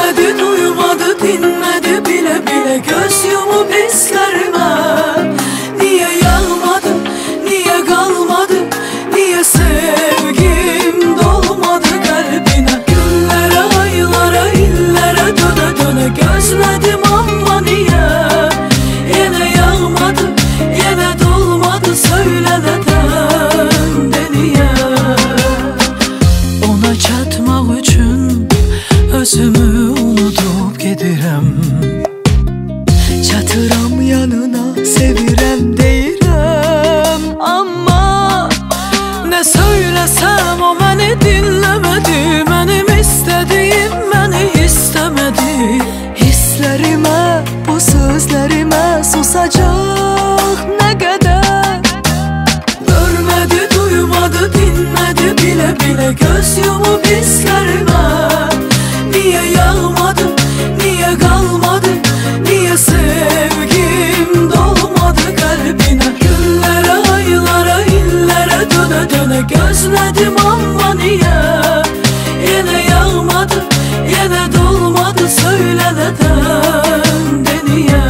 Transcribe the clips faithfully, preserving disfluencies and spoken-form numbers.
Görmedi, duymadı, dinmedi bile bile göz yumup hislerime. Niye yağmadı, niye kalmadı, niye sevgim dolmadı kalbine? Günlere, aylara, illere döne döne gözledim ama niye? Yine yağmadı, yine dolmadı, söyle neden deliye? Ona çatmak üçün özümü unutup gedirəm. Çatıram yanına, sevirəm deyirəm. Amma ne söylesem o məni dinləmədi. Mənim istədiyim məni istəmədi. Hislərimə, bu sözlərimə susacaq nə qədər? Görmədi, duymadı, dinmədi bile bile göz yumup hislerime. Niye yağmadı, niye kalmadı, niye sevgim dolmadı kalbine? Günlere, aylara, illere döne döne gözledim ama niye? Yine yağmadı, yine dolmadı, söyle neden deliye?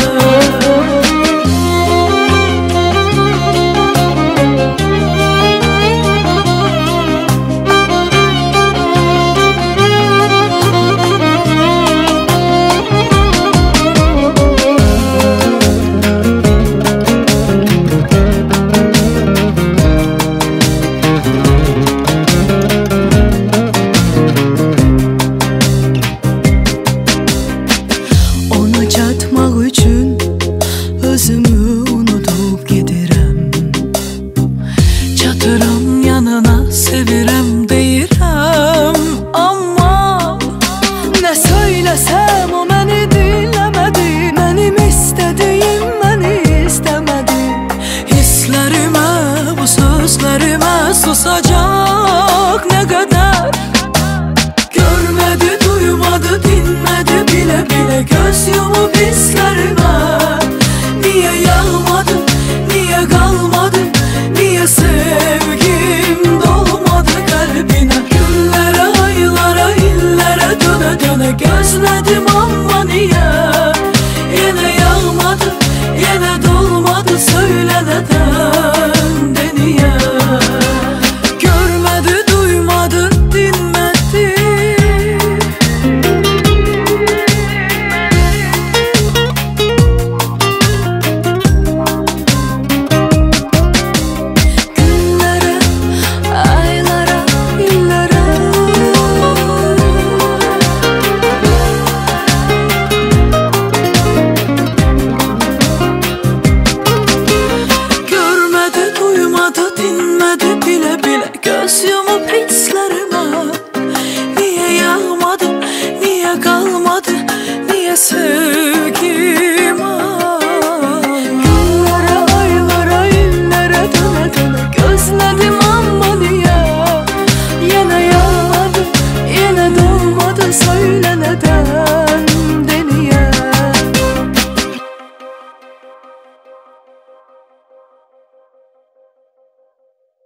Çatmak üçün özümü unutup gedirəm. Çatıram yanına, sevirəm deyirəm. Amma ne söylesem o məni dinləmədi. Mənim istədiyim məni istəmədi. Hislərimə, bu sözlərimə susacaq nə qədər? Görmedi, duymadı, dinmedi bile bile göz yumup hislerime. Niye yağmadı, niye kalmadı, niye sevgim dolmadı kalbine? Günlere, aylara, illere döne döne gözledim ama niye? Yine yağmadı, yine dolmadı, söyle neden deliye? Görmedi, duymadı, dinmedi. Dinmedi bile bile göz yumup hislerime. Niye yağmadı, niye kalmadı, niye sevdim